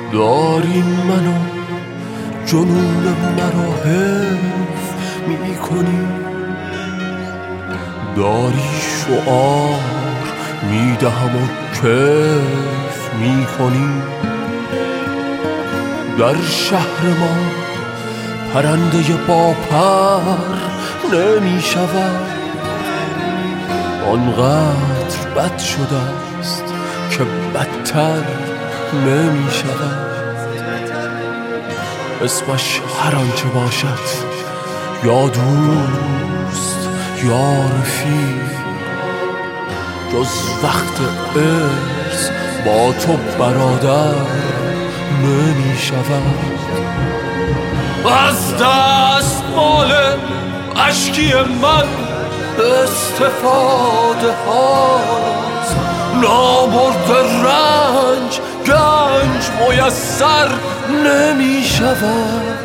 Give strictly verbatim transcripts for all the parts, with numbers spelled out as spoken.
داری منو جنون مرا حفظ می کنی، داری شعار میدهم و کیف می کنی. در شهر ما پرنده با پر نمی شود، آنقدر بد شده است که بدتر نمی شود. اسمش هر آنچه باشد، یا دوست یا رفیق، جز وقت ارث با تو برادر نمی شود. از دست مال اشکی من استفاده هاست، نابرد رنج گنج میسر نمی شود.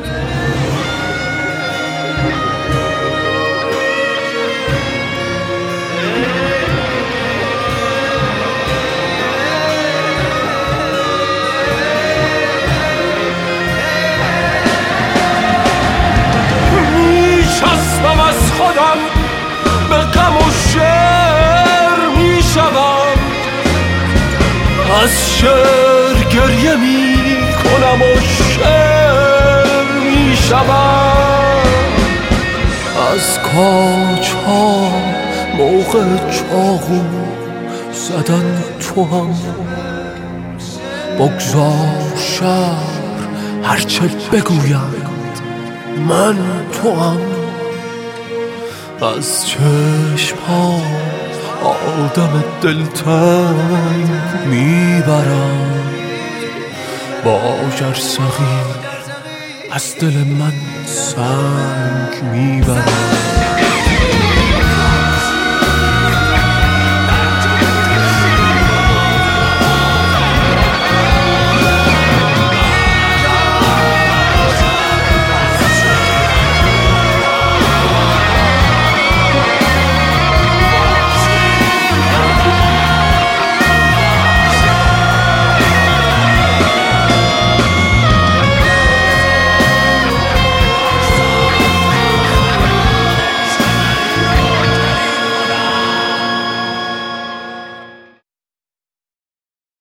میچسبم از خودم به غم و شعر میشوم، از شعر گریه می کنم و شعر می شوم. از کاج ها موقع چاقو زدن تو هم، بگذار شهر هرچه بگویند من تو هم. از چشم ها آدم دلتنگ میبرم، با جرثقیل از دل من سنگ میبرم.